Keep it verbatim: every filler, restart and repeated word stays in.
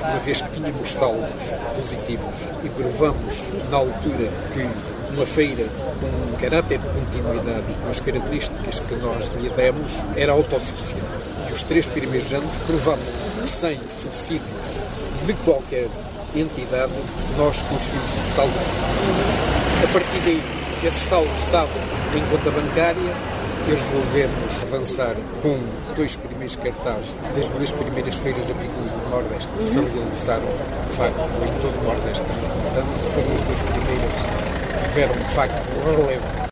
uma vez que tínhamos saldos positivos e provamos na altura que uma feira com um caráter de continuidade e com as características que nós lhe demos era autossuficiente. E os três primeiros anos provamos que sem subsídios de qualquer entidade nós conseguimos saldos positivos. A partir daí, esses saldos estavam em conta bancária e resolvemos avançar com dois primeiros cartazes das duas primeiras feiras apícolas do Nordeste que se realizaram, de facto, em todo o Nordeste transmontano. Foram as duas primeiras que tiveram, de facto, relevo